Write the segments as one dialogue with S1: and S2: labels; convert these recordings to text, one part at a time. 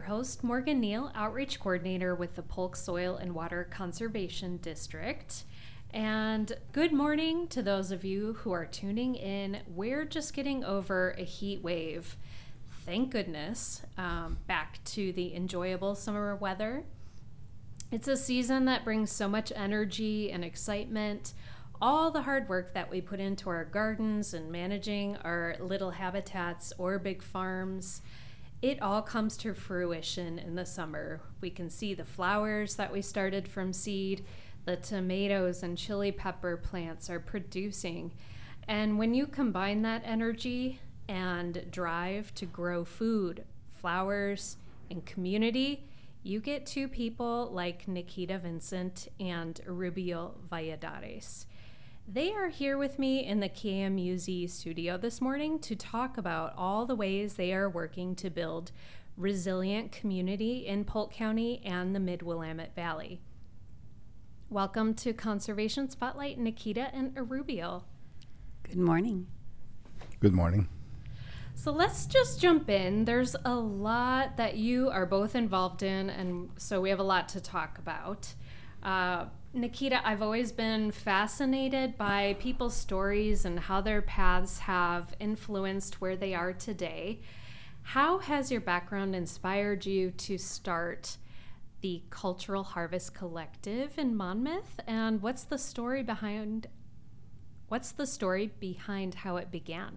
S1: host, Morgan Neal, Outreach Coordinator with the Polk Soil and Water Conservation District. And good morning to those of you who are tuning in. We're just getting over a heat wave. Thank goodness, back to the enjoyable summer weather. It's a season that brings so much energy and excitement. All the hard work that we put into our gardens and managing our little habitats or big farms, it all comes to fruition in the summer. We can see the flowers that we started from seed, the tomatoes and chili pepper plants are producing. And when you combine that energy and drive to grow food, flowers, and community, you get two people like Nikita Vincent and Rubio Valladares. They are here with me in the KMUZ studio this morning to talk about all the ways they are working to build resilient community in Polk County and the Mid-Willamette Valley. Welcome to Conservation Spotlight, Nikita and Rubio.
S2: Good morning.
S3: Good morning.
S1: So let's just jump in. There's a lot that you are both involved in, and so we have a lot to talk about. Nikita, I've always been fascinated by people's stories and how their paths have influenced where they are today. How has your background inspired you to start the Cultural Harvest Collective in Monmouth? And what's the story behind how it began?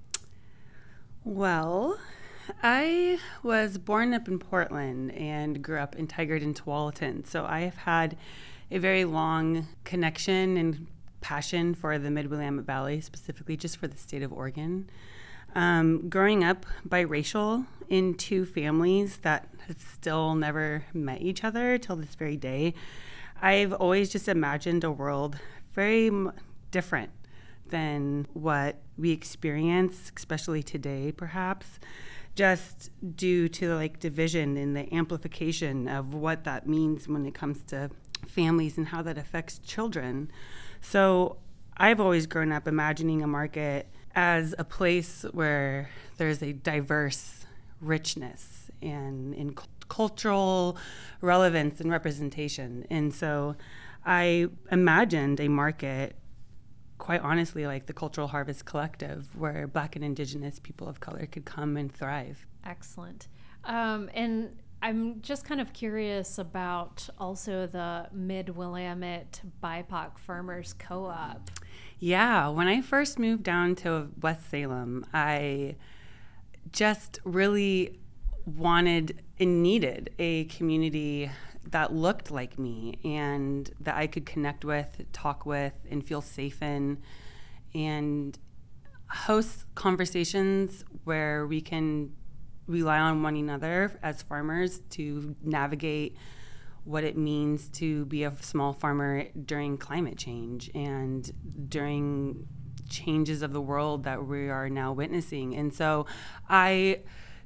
S2: Well, I was born up in Portland and grew up in Tigard and Tualatin, so I have had a very long connection and passion for the Mid-Willamette Valley, specifically just for the state of Oregon. Growing up biracial in two families that have still never met each other till this very day, I've always just imagined a world very different than what we experience, especially today, perhaps, just due to like division and the amplification of what that means when it comes to families and how that affects children. So I've always grown up imagining a market as a place where there's a diverse richness and in cultural relevance and representation. And so I imagined a market, quite honestly, like the Cultural Harvest Collective, where Black and Indigenous people of color could come and thrive.
S1: Excellent. And I'm just kind of curious about also the Mid-Willamette BIPOC Farmers Co-op.
S2: Yeah, when I first moved down to West Salem, I just really wanted and needed a community that looked like me and that I could connect with, talk with, and feel safe in, and host conversations where we can rely on one another as farmers to navigate what it means to be a small farmer during climate change and during changes of the world that we are now witnessing. And so I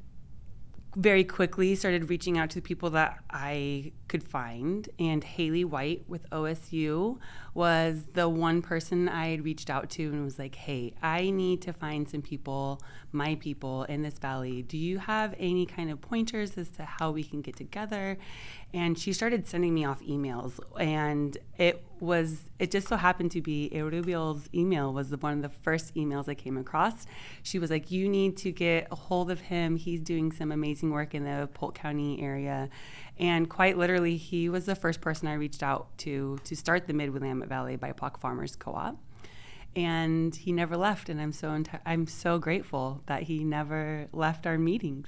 S2: very quickly started reaching out to the people that I could find, and Haley White with OSU was the one person I had reached out to and was like, hey, I need to find some people, my people in this valley. Do you have any kind of pointers as to how we can get together? And she started sending me off emails, and it just so happened to be Rubio's email was one of the first emails I came across. She was like, you need to get a hold of him. He's doing some amazing work in the Polk County area. And quite literally, he was the first person I reached out to start the Mid-Willamette Valley BIPOC Farmers Co-op. And he never left, and I'm so grateful that he never left our meetings.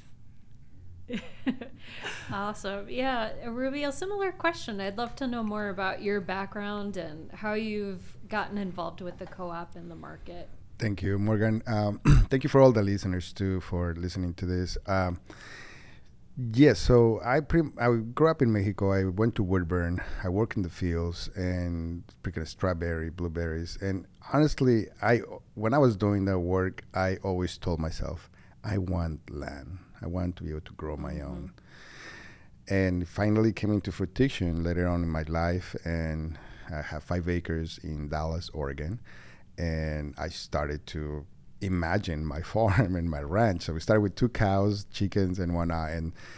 S1: Awesome. Yeah, Rubio, similar question. I'd love to know more about your background and how you've gotten involved with the co-op and the market.
S3: Thank you, Morgan. Thank you for all the listeners, too, for listening to this. Yes, so I grew up in Mexico. I went to Woodburn. I worked in the fields and picking strawberry, blueberries. And honestly, when I was doing that work, I always told myself, I want land. I want to be able to grow my own. And finally came into fruition later on in my life. And I have 5 acres in Dallas, Oregon. And I started to imagine my farm and my ranch. So we started with 2 cows, chickens, and 1 eye. And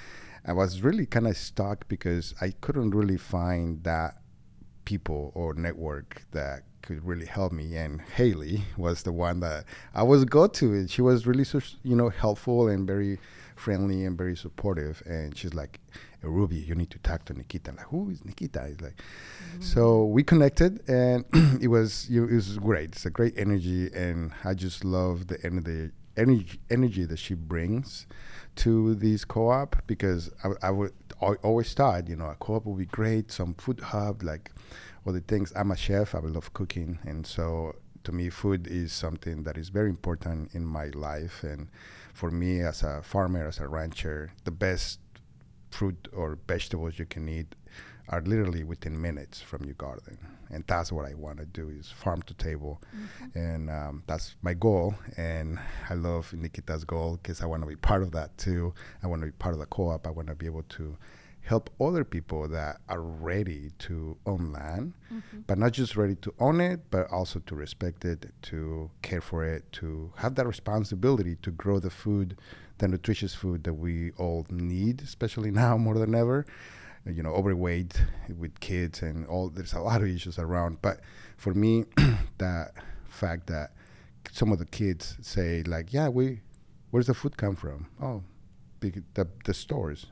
S3: I was really kind of stuck because I couldn't really find that people or network that could really help me. And Haley was the one that I was go to. And she was really, helpful and very friendly and very supportive. And she's like, Ruby, you need to talk to Nikita. I'm like, who is Nikita? It's like, so we connected, and it was great. It's a great energy, and I just love the energy that she brings to this co-op, because I always thought, a co-op would be great, some food hub, like all the things. I'm a chef. I love cooking, and so to me, food is something that is very important in my life. And for me, as a farmer, as a rancher, the best fruit or vegetables you can eat are literally within minutes from your garden. And that's what I want to do, is farm to table. And that's my goal. And I love Nikita's goal, because I want to be part of that too. I want to be part of the co-op. I want to be able to help other people that are ready to own land, but not just ready to own it, but also to respect it, to care for it, to have that responsibility to grow the food, the nutritious food that we all need, especially now more than ever. Overweight with kids and all, there's a lot of issues around. But for me, that fact that some of the kids say, like, yeah, where's the food come from? Oh, the stores.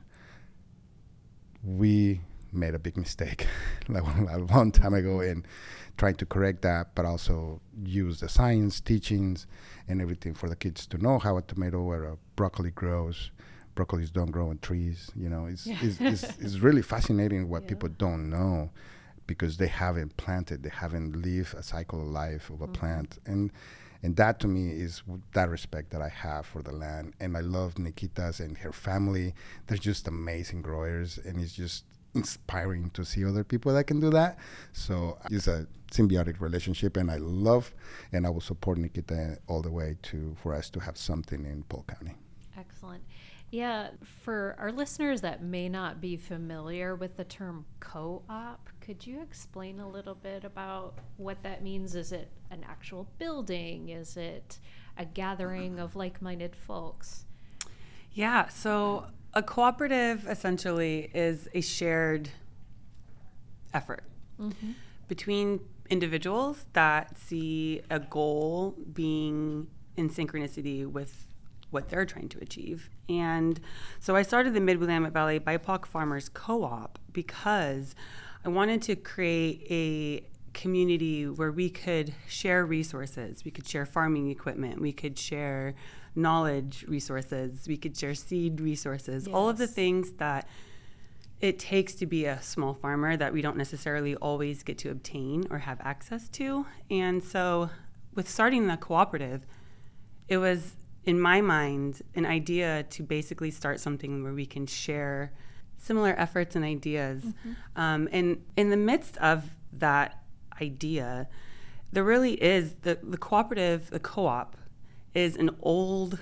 S3: We made a big mistake like a long time ago in trying to correct that, but also use the science teachings and everything for the kids to know how a tomato or a broccoli grows. Broccolis don't grow on trees. It's really fascinating what people don't know, because they haven't planted, they haven't lived a cycle of life of a plant. And that to me is that respect that I have for the land. And I love Nikita's and her family. They're just amazing growers, and it's just inspiring to see other people that can do that. So it's a symbiotic relationship, and I love and I will support Nikita all the way for us to have something in Polk County.
S1: Excellent. Yeah, for our listeners that may not be familiar with the term co-op, could you explain a little bit about what that means? Is it an actual building? Is it a gathering of like-minded folks?
S2: Yeah, so a cooperative essentially is a shared effort between individuals that see a goal being in synchronicity with what they're trying to achieve. And so I started the Mid-Willamette Valley BIPOC Farmers Co-op because I wanted to create a community where we could share resources. We could share farming equipment. We could share knowledge resources. We could share seed resources. All of the things that it takes to be a small farmer that we don't necessarily always get to obtain or have access to. And so with starting the cooperative, it was, in my mind, an idea to basically start something where we can share similar efforts and ideas. And in the midst of that idea, there really is the cooperative, the co-op is an old,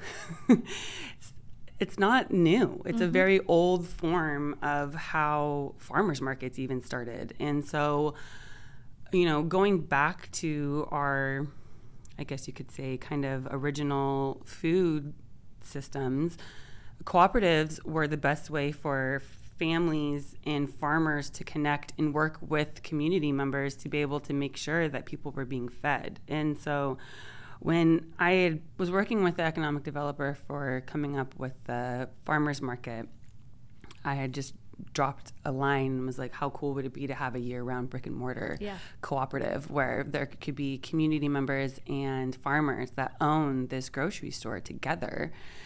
S2: it's not new. It's a very old form of how farmers markets even started. And so, going back to our, I guess you could say, kind of original food systems, cooperatives were the best way for families and farmers to connect and work with community members to be able to make sure that people were being fed. And so when I was working with the economic developer for coming up with the farmers market, I had just dropped a line and was like, how cool would it be to have a year-round brick and mortar cooperative where there could be community members and farmers that own this grocery store together,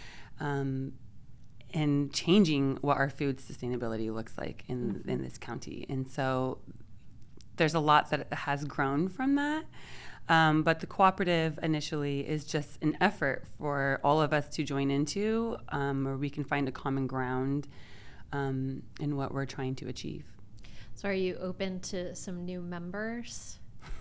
S2: and changing what our food sustainability looks like in this county. And so there's a lot that has grown from that. But the cooperative initially is just an effort for all of us to join into, where we can find a common ground in what we're trying to achieve.
S1: So are you open to some new members?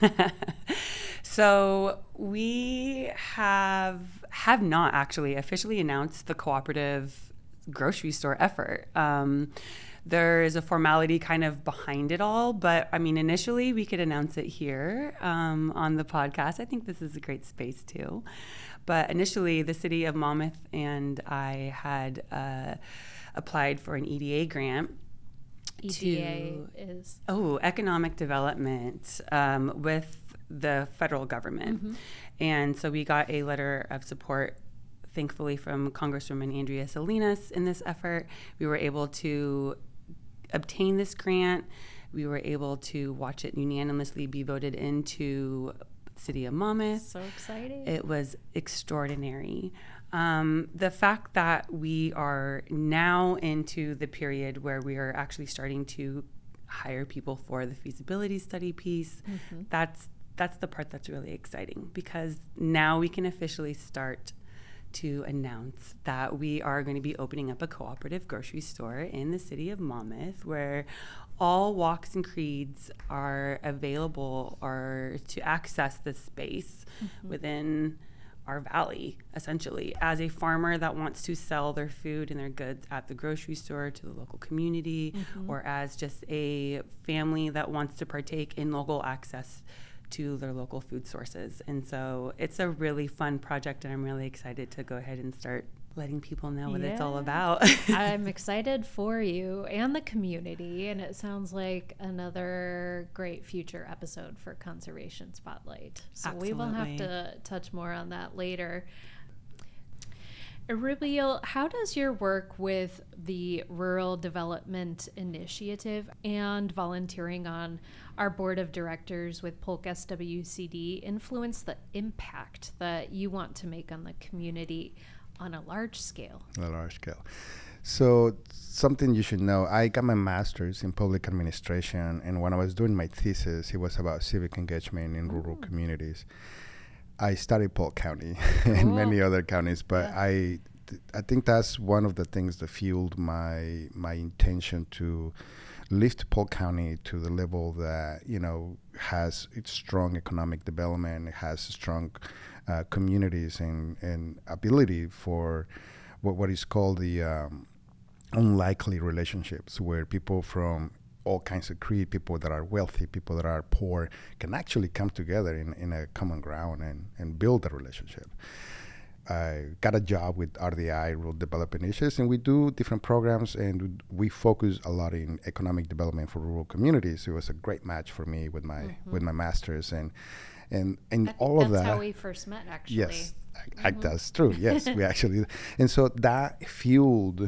S2: So we have not actually officially announced the cooperative grocery store effort. There is a formality kind of behind it all, but I mean, initially we could announce it here on the podcast. I think this is a great space too. But initially, the city of Monmouth and I had a applied for an EDA grant.
S1: EDA is?
S2: Economic development with the federal government. And so we got a letter of support, thankfully, from Congresswoman Andrea Salinas in this effort. We were able to obtain this grant. We were able to watch it unanimously be voted into the city of Monmouth.
S1: So exciting.
S2: It was extraordinary. The fact that we are now into the period where we are actually starting to hire people for the feasibility study piece, that's the part that's really exciting, because now we can officially start to announce that we are going to be opening up a cooperative grocery store in the city of Monmouth, where all walks and creeds are available or to access this space within our valley, essentially. As a farmer that wants to sell their food and their goods at the grocery store to the local community, or as just a family that wants to partake in local access to their local food sources. And so it's a really fun project, and I'm really excited to go ahead and start letting people know what it's all about.
S1: I'm excited for you and the community, and it sounds like another great future episode for Conservation Spotlight. So we will have to touch more on that later. Rubiel, how does your work with the Rural Development Initiative and volunteering on our board of directors with Polk SWCD influence the impact that you want to make on the community on a large scale?
S3: On a large scale. So something you should know, I got my master's in public administration, and when I was doing my thesis, it was about civic engagement in rural communities. I studied Polk County and many other counties, but I think that's one of the things that fueled my intention to lift Polk County to the level that, you know, has its strong economic development, it has strong communities and ability for what is called the unlikely relationships, where people from all kinds of creed, people that are wealthy, people that are poor, can actually come together in a common ground and build a relationship. I got a job with RDI, Rural Development Initiatives, and we do different programs, and we focus a lot in economic development for rural communities. It was a great match for me with my master's, and all of that.
S1: That's how we first met, actually.
S3: Yes, that's true. Yes, we actually, and so that fueled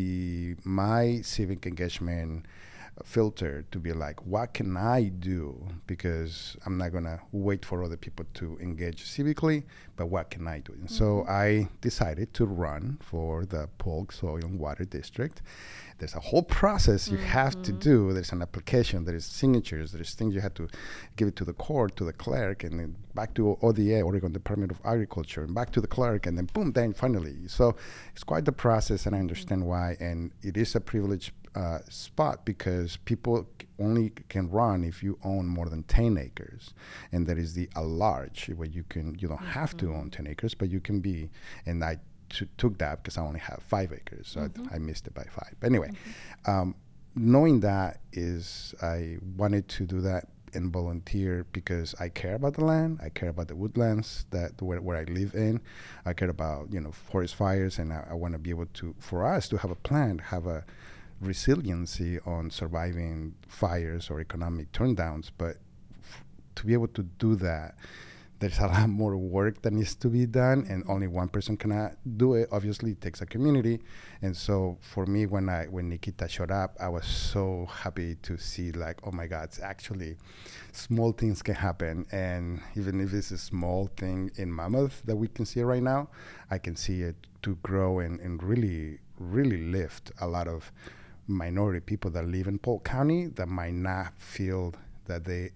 S3: my civic engagement filter to be like, what can I do? Because I'm not gonna wait for other people to engage civically, but what can I do? And so I decided to run for the Polk Soil and Water District. There's a whole process you have to do. There's an application, there's signatures, there's things you have to give it to the court, to the clerk, and then back to ODA, Oregon Department of Agriculture, and back to the clerk, and then boom, then finally. So it's quite the process, and I understand why, and it is a privileged spot, because people only can run if you own more than 10 acres, and that is the large, where you don't have to own 10 acres, but you can be, and I took that because I only have 5 acres, so I missed it by 5. Anyway, knowing that I wanted to do that and volunteer because I care about the land, I care about the woodlands where I live in, I care about forest fires, and I want to be able to, for us to have a plan, have a resiliency on surviving fires or economic turndowns. But to be able to do that, there's a lot more work that needs to be done, and only one person cannot do it. Obviously, it takes a community. And so for me, when Nikita showed up, I was so happy to see, like, oh my God, it's actually small things can happen. And even if it's a small thing in Monmouth that we can see right now, I can see it to grow and really, really lift a lot of minority people that live in Polk County that might not feel that they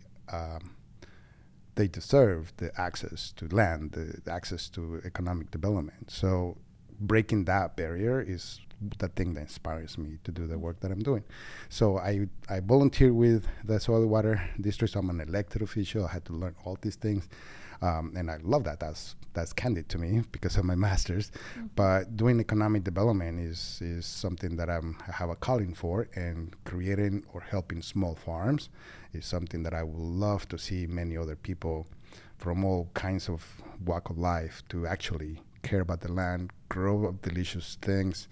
S3: deserve the access to land, the access to economic development. So breaking that barrier is the thing that inspires me to do the work that I'm doing. So I volunteer with the Soil and Water District. So I'm an elected official. I had to learn all these things. And I love that. That's candid to me because of my master's. But doing economic development is something that I have a calling for, and creating or helping small farms is something that I would love to see many other people from all kinds of walk of life to actually care about the land, grow delicious things,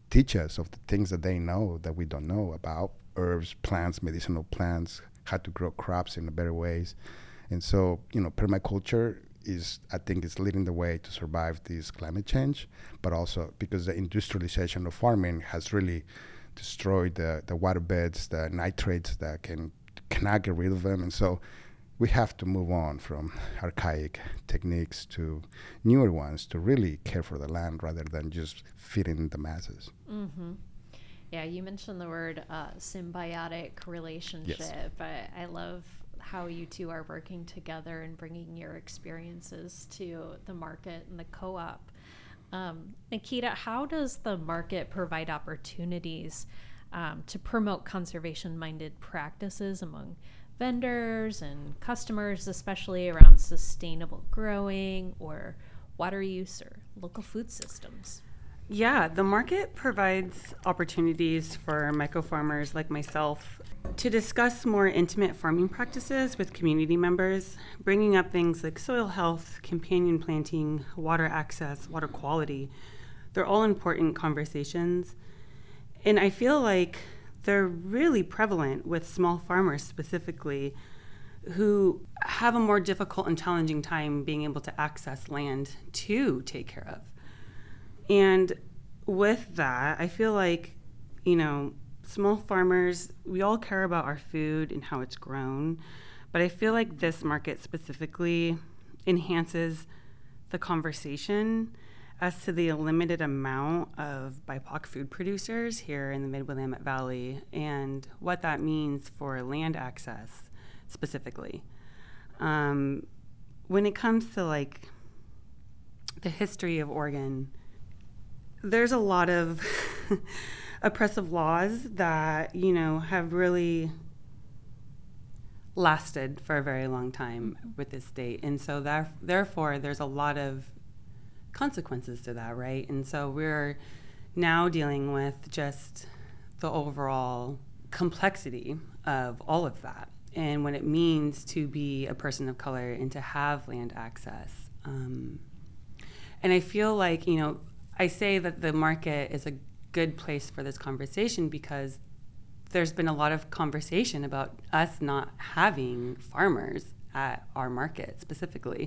S3: teach us of the things that they know that we don't know about herbs, plants, medicinal plants, how to grow crops in better ways. And so, permaculture I think is leading the way to survive this climate change, but also because the industrialization of farming has really destroyed the waterbeds, the nitrates that cannot get rid of them. And so we have to move on from archaic techniques to newer ones to really care for the land rather than just feeding the masses.
S1: Mm-hmm. Yeah, you mentioned the word symbiotic relationship. Yes. I love how you two are working together and bringing your experiences to the market and the co-op. Nikita, how does the market provide opportunities to promote conservation-minded practices among vendors and customers, especially around sustainable growing or water use or local food systems?
S2: Yeah, the market provides opportunities for micro farmers like myself to discuss more intimate farming practices with community members, bringing up things like soil health, companion planting, water access, water quality. They're all important conversations. And I feel like they're really prevalent with small farmers specifically who have a more difficult and challenging time being able to access land to take care of. And with that, I feel like, small farmers, we all care about our food and how it's grown, but I feel like this market specifically enhances the conversation as to the limited amount of BIPOC food producers here in the Mid-Willamette Valley and what that means for land access specifically. When it comes to the history of Oregon, there's a lot of oppressive laws that, have really lasted for a very long time with this state. And so therefore, there's a lot of consequences to that, right? And so we're now dealing with just the overall complexity of all of that and what it means to be a person of color and to have land access. And I feel like, I say that the market is a good place for this conversation because there's been a lot of conversation about us not having farmers at our market specifically.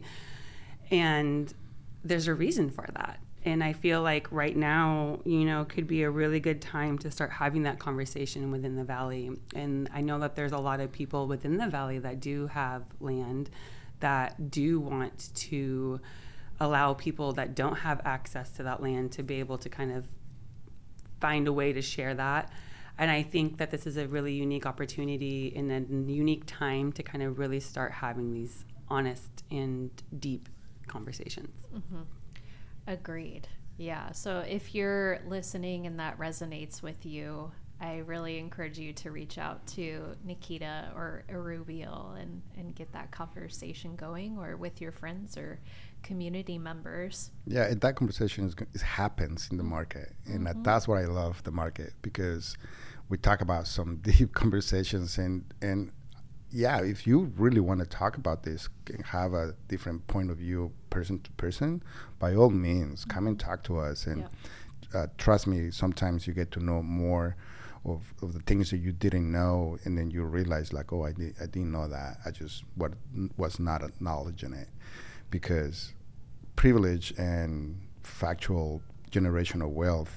S2: And there's a reason for that. And I feel like right now, could be a really good time to start having that conversation within the Valley. And I know that there's a lot of people within the Valley that do have land that do want to allow people that don't have access to that land to be able to kind of find a way to share that. And I think that this is a really unique opportunity and a unique time to kind of really start having these honest and deep conversations.
S1: Mm-hmm. Agreed. Yeah. So if you're listening and that resonates with you, I really encourage you to reach out to Nikita or Erubiel and get that conversation going, or with your friends or community members.
S3: Yeah, that conversation happens in the market. And that's what I love the market, because we talk about some deep conversations and yeah, if you really want to talk about this and have a different point of view person to person, by all means, come and talk to us. And trust me, sometimes you get to know more of the things that you didn't know, and then you realize like, oh, I didn't know that. I just was not acknowledging it, because privilege and factual generational wealth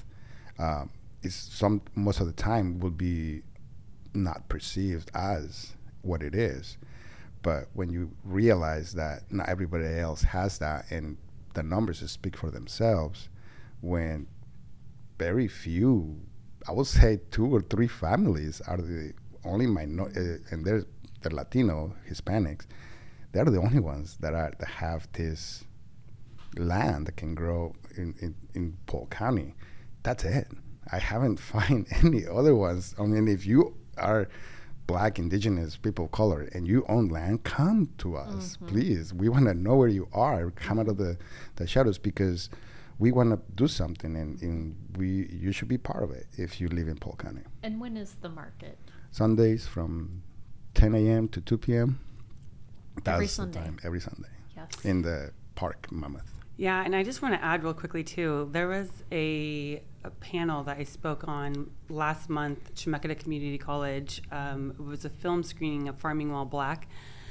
S3: is most of the time will be not perceived as what it is. But when you realize that not everybody else has that, and the numbers speak for themselves, when very few, I would say 2 or 3 families are the only and they're Latino, Hispanics, they're the only ones that have this land that can grow in Polk County. That's it. I haven't found any other ones. I mean, if you are Black, Indigenous, people of color, and you own land, come to us, please. We want to know where you are. Come out of the shadows, because we want to do something, and you should be part of it if you live in Polk County.
S1: And when is the market?
S3: Sundays from 10 a.m. to 2 p.m. That's
S1: every Sunday.
S3: The time. Every Sunday.
S1: Yes.
S3: In the park, Mammoth.
S2: Yeah, and I just want to add real quickly too. There was a panel that I spoke on last month at Chemeketa Community College. It was a film screening of Farming While Black.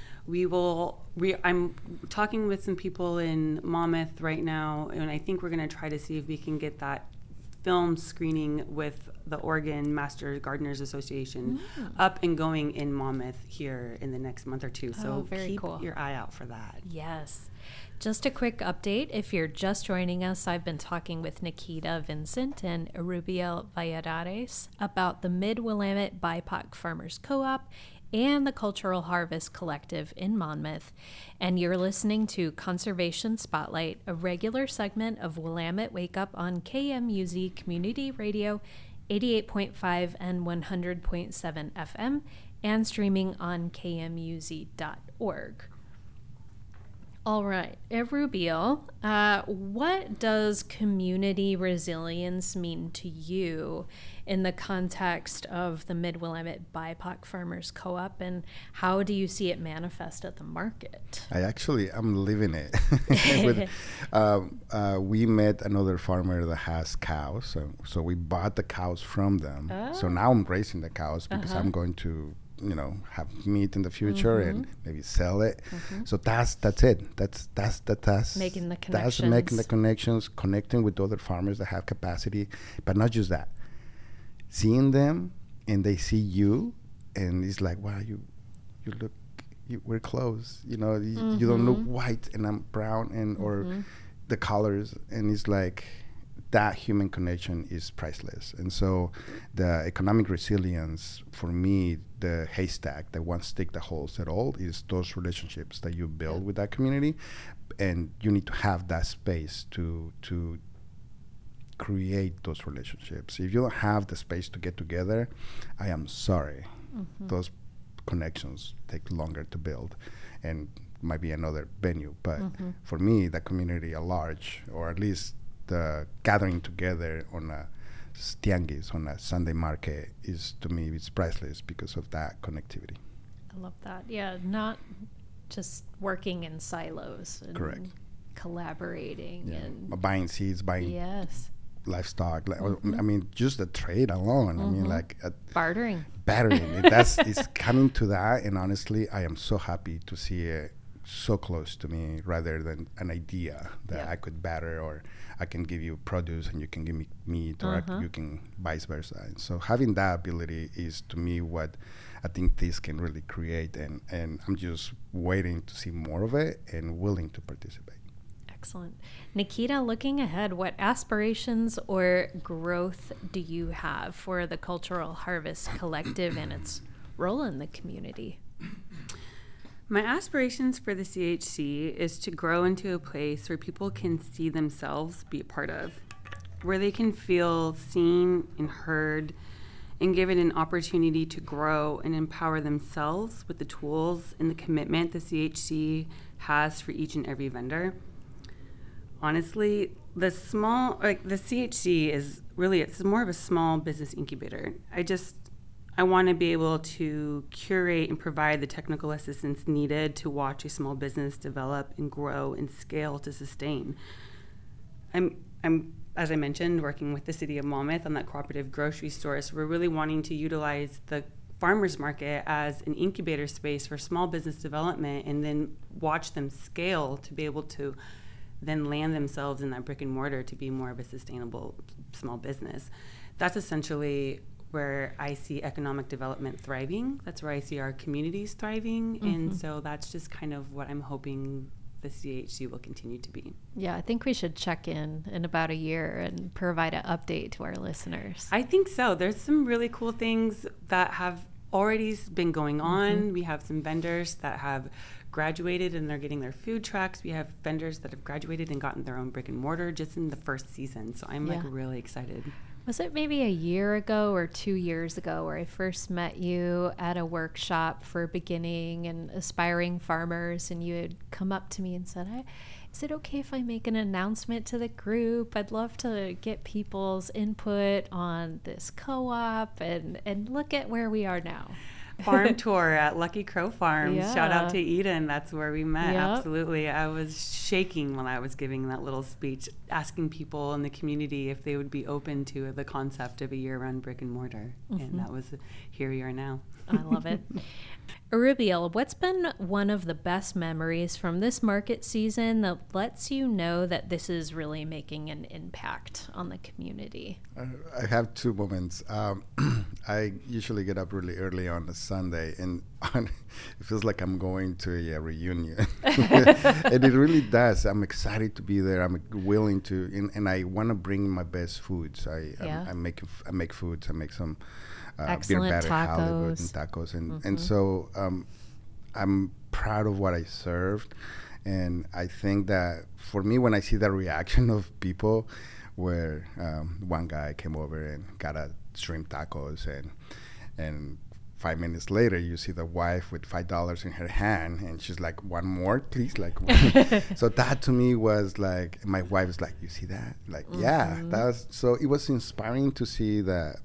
S2: I'm talking with some people in Monmouth right now, and I think we're going to try to see if we can get that film screening with the Oregon Master Gardeners Association up and going in Monmouth here in the next month or two. So keep your eye out for that.
S1: Yes. Just a quick update. If you're just joining us, I've been talking with Nikita Vincent and Rubiel Valladares about the Mid-Willamette BIPOC Farmers Co-op and the Cultural Harvest Collective in Monmouth. And you're listening to Conservation Spotlight, a regular segment of Willamette Wake Up on KMUZ Community Radio 88.5 and 100.7 FM and streaming on kmuz.org. All right, Rubiel, what does community resilience mean to you in the context of the Mid-Willamette BIPOC Farmers Co-op, and how do you see it manifest at the market?
S3: I'm living it. We met another farmer that has cows, so we bought the cows from them. So now I'm raising the cows because I'm going to have meat in the future and maybe sell it. So that's it. That's
S1: making the connections.
S3: That's making the connections, connecting with other farmers that have capacity, but not just that. Seeing them and they see you, and it's like, wow, you look, we're close. You don't look white and I'm brown, and or the colors, and it's like, that human connection is priceless. And so the economic resilience, for me, the haystack, the one stick that holds it all, is those relationships that you build with that community. And you need to have that space to create those relationships. If you don't have the space to get together, I am sorry. Those connections take longer to build and might be another venue. But for me, the community at large, or at least the gathering together on a tianguis, on a Sunday market, is, to me, it's priceless because of that connectivity.
S1: I love that. Yeah, not just working in silos. And
S3: correct.
S1: Collaborating and
S3: buying seeds, buying livestock. I mean, just the trade alone. I mean, like
S1: bartering.
S3: It's coming to that, and honestly, I am so happy to see it so close to me, rather than an idea that I could barter, or I can give you produce and you can give me meat, or you can vice versa. And so having that ability is, to me, what I think this can really create, and I'm just waiting to see more of it and willing to participate.
S1: Excellent. Nikita, looking ahead, what aspirations or growth do you have for the Cultural Harvest Collective and its role in the community?
S2: My aspirations for the CHC is to grow into a place where people can see themselves be a part of, where they can feel seen and heard and given an opportunity to grow and empower themselves with the tools and the commitment the CHC has for each and every vendor. Honestly, the CHC is really, it's more of a small business incubator. I want to be able to curate and provide the technical assistance needed to watch a small business develop and grow and scale to sustain. I'm as I mentioned, working with the city of Monmouth on that cooperative grocery store. So we're really wanting to utilize the farmers market as an incubator space for small business development, and then watch them scale to be able to then land themselves in that brick and mortar to be more of a sustainable small business. That's essentially where I see economic development thriving. That's where I see our communities thriving. And so that's just kind of what I'm hoping the CHC will continue to be.
S1: Yeah, I think we should check in about a year and provide an update to our listeners.
S2: I think so. There's some really cool things that have already been going on. We have some vendors that have graduated and they're getting their food trucks. We have vendors that have graduated and gotten their own brick and mortar just in the first season. So I'm really excited.
S1: Was it maybe a year ago or 2 years ago where I first met you at a workshop for beginning and aspiring farmers, and you had come up to me and said, is it okay if I make an announcement to the group? I'd love to get people's input on this co-op, and look at where we are now.
S2: farm tour at Lucky Crow Farms.
S1: Yeah.
S2: Shout out to Eden. That's where we met.
S1: Yep.
S2: Absolutely. I was shaking when I was giving that little speech, asking people in the community if they would be open to the concept of a year-round brick and mortar. And that was, here we are now.
S1: I love it. Rubiel, what's been one of the best memories from this market season that lets you know that this is really making an impact on the community?
S3: I have two moments. I usually get up really early on a Sunday, and it feels like I'm going to a reunion. And it really does. I'm excited to be there. I'm willing to, and I want to bring my best foods. I make foods. I make some beer
S1: excellent
S3: batter halibut
S1: tacos.
S3: and tacos, and so I'm proud of what I served, and I think that for me, when I see the reaction of people, where one guy came over and got a shrimp tacos, and 5 minutes later you see the wife with $5 in her hand, and she's like, "One more, please," like one. So that to me was like, my wife was like, "You see that?" Like, yeah, that's so. It was inspiring to see that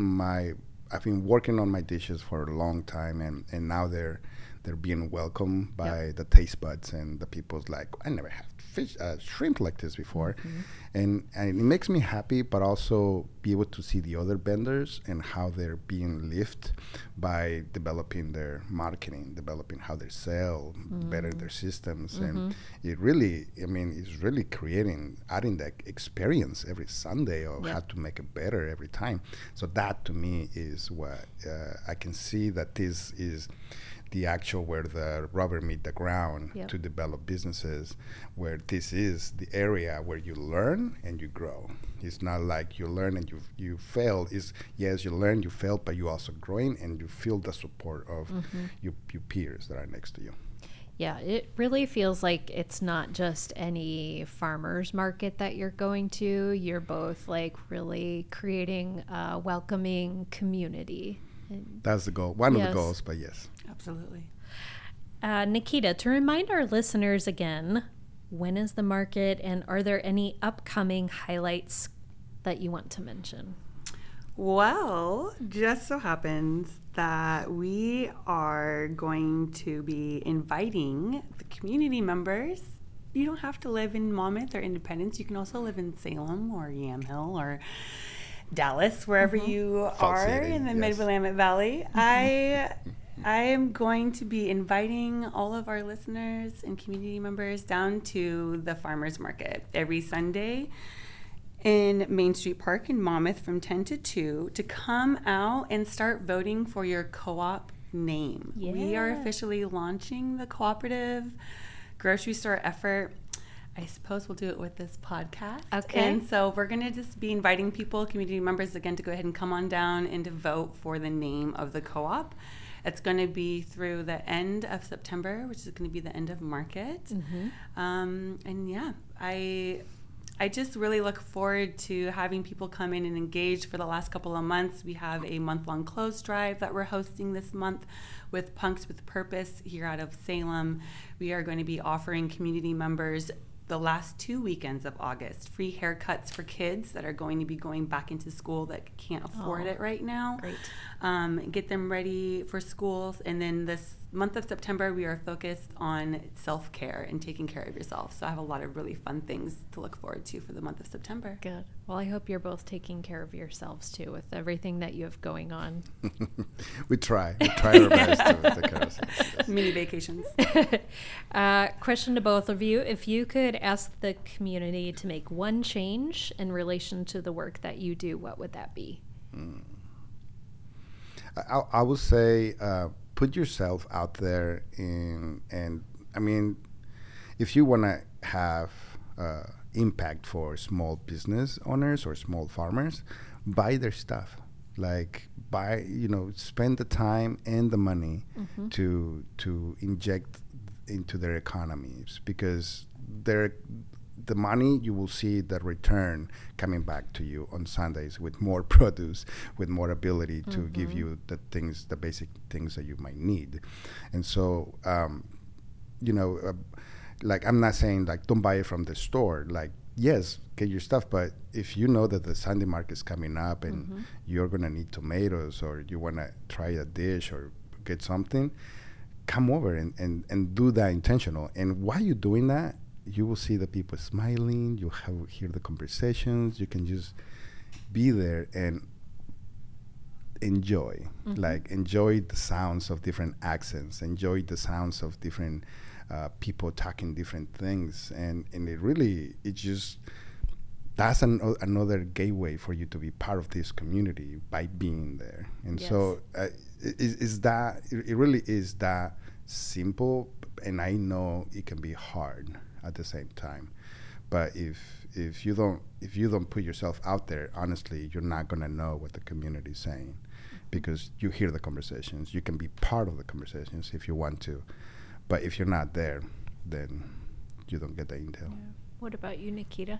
S3: I've been working on my dishes for a long time, and now they're being welcomed by the taste buds and the people's like, "I never had shrimp like this before," and it makes me happy, but also be able to see the other vendors and how they're being lifted by developing their marketing, developing how they sell, better their systems, and it really, it's really adding that experience every Sunday of how to make it better every time. So that to me is what I can see, that this is the actual where the rubber meet the ground to develop businesses, where this is the area where you learn and you grow. It's not like you learn and you fail. It's, yes, you learn, you fail, but you also growing and you feel the support of your peers that are next to you.
S1: Yeah, it really feels like it's not just any farmer's market that you're going to. You're both like really creating a welcoming community.
S3: That's the goal. One of the goals, but yes.
S2: Absolutely.
S1: Nikita, to remind our listeners again, when is the market, and are there any upcoming highlights that you want to mention?
S2: Well, just so happens that we are going to be inviting the community members. You don't have to live in Monmouth or Independence. You can also live in Salem or Yamhill or Dallas, wherever you are in the Mid-Willamette Valley. I am going to be inviting all of our listeners and community members down to the farmers market every Sunday in Main Street Park in Monmouth from 10 to 2 to come out and start voting for your co-op name.
S1: Yeah.
S2: We are officially launching the cooperative grocery store effort. I suppose we'll do it with this podcast.
S1: Okay.
S2: And so we're going to just be inviting people, community members, again, to go ahead and come on down and to vote for the name of the co-op. It's going to be through the end of September, which is going to be the end of market. And yeah, I just really look forward to having people come in and engage. For the last couple of months, we have a month-long clothes drive that we're hosting this month with Punks with Purpose here out of Salem. We are going to be offering community members the last 2 weekends of August free haircuts for kids that are going to be going back into school that can't afford it right now.
S1: Great.
S2: Get them ready for schools. And then this month of September, we are focused on self-care and taking care of yourself. So I have a lot of really fun things to look forward to for the month of September.
S1: Good. Well, I hope you're both taking care of yourselves too with everything that you have going on.
S3: We try our best to take care of ourselves. Yes.
S2: Mini vacations.
S1: Question to both of you. If you could ask the community to make one change in relation to the work that you do, what would that be?
S3: I would say put yourself out there if you want to have impact for small business owners or small farmers, buy their stuff. Like spend the time and the money to inject into their economies, because the money, you will see the return coming back to you on Sundays with more produce, with more ability to give you the basic things that you might need. And so, like, I'm not saying like don't buy it from the store. Like, yes, get your stuff, but if you know that the Sunday market is coming up and you're gonna need tomatoes, or you wanna try a dish or get something, come over and do that intentional. And while you're doing that, you will see the people smiling, hear the conversations, you can just be there and enjoy, enjoy the sounds of different accents, enjoy the sounds of different people talking different things, and it just that's another gateway for you to be part of this community by being there. And so it really is that simple, and I know it can be hard at the same time, but if you don't put yourself out there, honestly, you're not gonna know what the community is saying, because you hear the conversations, you can be part of the conversations if you want to, but if you're not there, then you don't get the intel.
S1: Yeah. What about you, Nikita?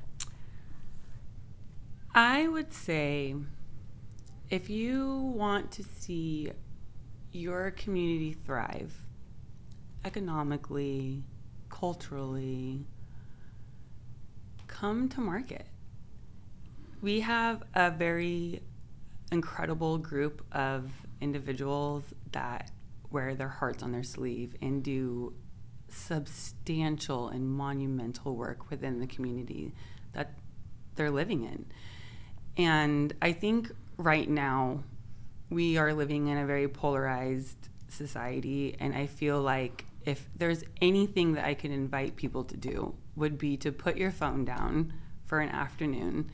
S2: I would say if you want to see your community thrive economically, culturally, come to Market. We have a very incredible group of individuals that wear their hearts on their sleeve and do substantial and monumental work within the community that they're living in. And I think right now we are living in a very polarized society, and I feel like if there's anything that I could invite people to do would be to put your phone down for an afternoon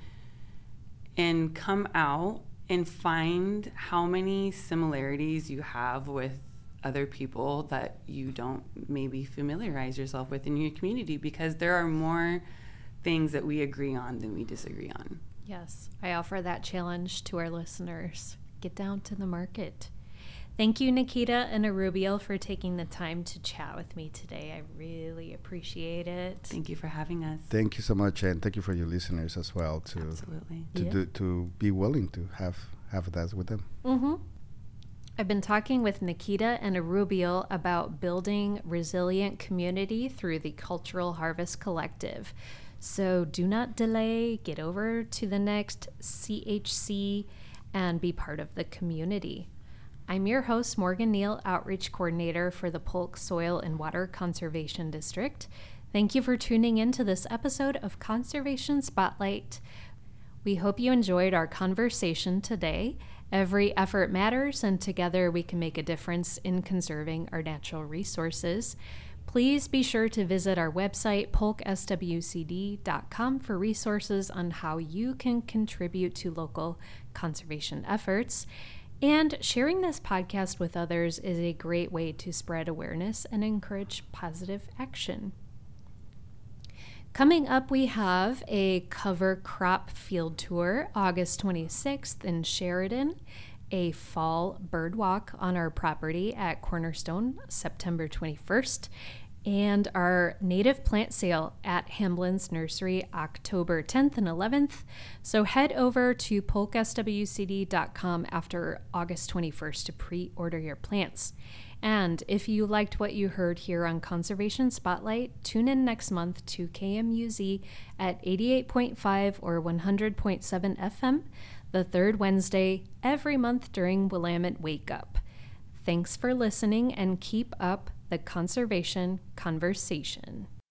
S2: and come out and find how many similarities you have with other people that you don't maybe familiarize yourself with in your community, because there are more things that we agree on than we disagree on.
S1: Yes, I offer that challenge to our listeners. Get down to the Market. Thank you, Nikita and Arubiel, for taking the time to chat with me today. I really appreciate it.
S2: Thank you for having us.
S3: Thank you so much, and thank you for your listeners as well
S2: Absolutely.
S3: to be willing to have that with them.
S1: Mm-hmm. I've been talking with Nikita and Arubiel about building resilient community through the Cultural Harvest Collective. So do not delay. Get over to the next CHC and be part of the community. I'm your host, Morgan Neal, Outreach Coordinator for the Polk Soil and Water Conservation District. Thank you for tuning in to this episode of Conservation Spotlight. We hope you enjoyed our conversation today. Every effort matters, and together we can make a difference in conserving our natural resources. Please be sure to visit our website, polkswcd.com, for resources on how you can contribute to local conservation efforts. And sharing this podcast with others is a great way to spread awareness and encourage positive action. Coming up, we have a cover crop field tour August 26th in Sheridan, a fall bird walk on our property at Cornerstone September 21st, and our native plant sale at Hamblin's Nursery October 10th and 11th. So head over to polkswcd.com after August 21st to pre-order your plants. And if you liked what you heard here on Conservation Spotlight, tune in next month to KMUZ at 88.5 or 100.7 FM, the third Wednesday every month during Willamette Wake Up. Thanks for listening, and keep up the conservation conversation.